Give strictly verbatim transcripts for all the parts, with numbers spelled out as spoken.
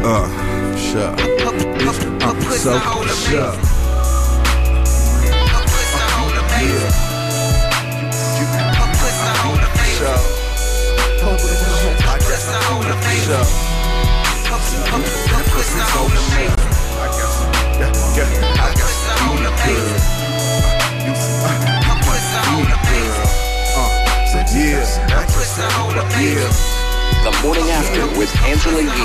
Uh, sure. Uh, so, sure. The Morning After with Angela Yee.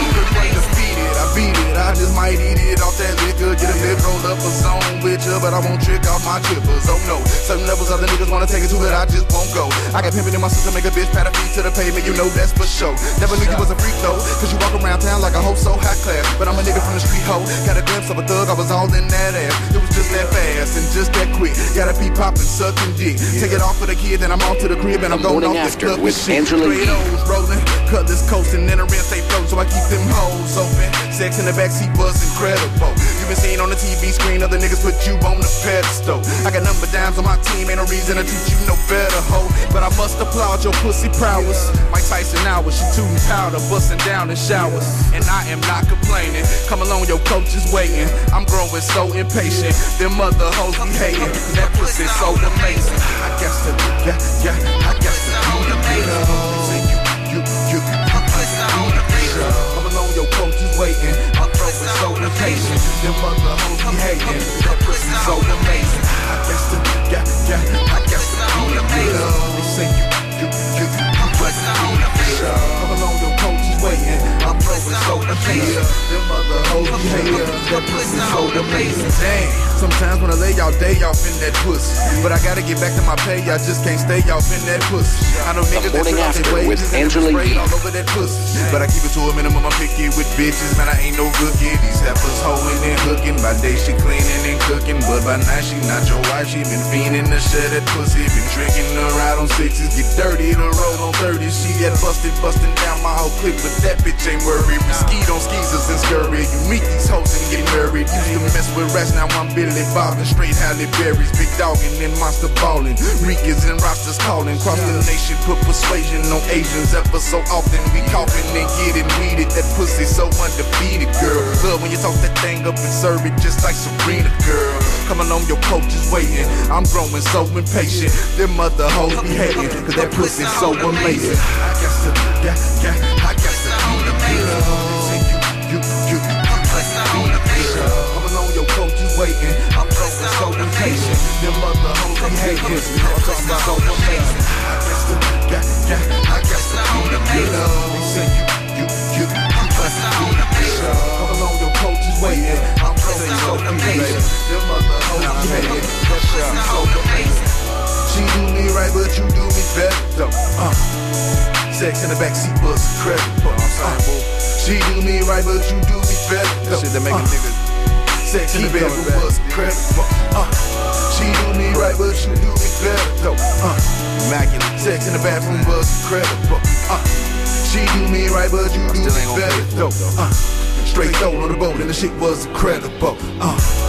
I beat it, I just might eat it off that liquor. Get a lip, roll up a zone with ya, but I won't trick off my trippers. Oh no, certain levels other niggas wanna take it to, but I just won't go. I got pimpin' in my system, make a bitch pat her feet to the pavement, you know that's for sure. Never knew you was a freak though, cause you walk around town like a hoe so high class. But I'm a nigga from the street hoe, got a glimpse of a thug, I was all in that ass. It was just that fast and just that quick. Gotta be poppin', suckin' dick. Take it off for the kid, then I'm on to the crib and I'm going off this club with Angela Yee. Rolling, cutlass coasting, and the rim stay floating, so I keep them hoes open. Sex in the backseat was incredible. You been seen on the T V screen, other niggas put you on the pedestal. I got number dimes on my team, ain't no reason to treat you no better, ho. But I must applaud your pussy prowess. Mike Tyson hours, she tootin' powder, bustin' down in showers. And I am not complaining. Come along, your coach is waiting. I'm growing so impatient. Them other hoes be hating. That pussy so amazing. I guess to, yeah, yeah, I guess to be the bigger. Say you, you, you, you pussy on the bigger. Come along, your coach is waiting. I'm growing so impatient. Them other hoes be hating. That pussy so amazing. I guess to, yeah, yeah, I guess to be the bigger. They say you, you, you, you pussy on the bigger. Come along, your coach is waiting. I'm growing so impatient. Them other hoes be hating. That pussy so amazing. Damn. Sometimes when I lay y'all day off in that pussy, but I gotta get back to my pay, I just can't stay off in that pussy. I know niggas that turn off their wages and sprayed all over that pussy, but I keep it to a minimum, I'm picky with bitches, man, I ain't no rookie. These heifers hoeing and hooking, by day she cleaning and cooking, but by night she not your wife, she been fiending to share that pussy, been drinking her out on sixes, get dirty to roll on thirties, she get busted, busting down my whole clique, but that bitch ain't worried. We skied on skeezers and scurry, you meet these hoes and get married, used to mess with rats, now I'm Billy Bobbin', straight Halle Berry's, big doggin' and monster ballin'. Ricans and rosters callin', cross the nation, put persuasion on Asians. Ever so often we coughin' and gettin' weeded. That pussy so undefeated, girl. Love when you talk that thing up and serve it just like Serena, girl. Coming on, your coach is waiting. I'm growing so impatient. Them mother hoes be hating, cause that pussy so amazing. I guess to, yeah, yeah, I guess to be the bigger. Say you, you, you, you pussy on the bigger. Coming on, your coach is waiting. I'm growing so impatient. Them mother hoes be hating. That pussy so amazing. I guess to, yeah, yeah, I guess to be the bigger. They say you, you, you, you pussy on the bigger. Coming on, your coach is waiting. I'm growing so impatient. Them mother hoes be hating. That pussy so amazing. She do me right, but you do me better though. Uh, sex in the backseat was incredible. Uh, she do me right, but you do me better though. Shit that make a nigga. Sex in the bedroom was incredible. Uh, she do me right, but you do me better though. Uh, immaculate. Sex in the bathroom was incredible. Uh, she do me right, but you do me better though. Uh, straight throw on the boat and the shit was incredible. Uh.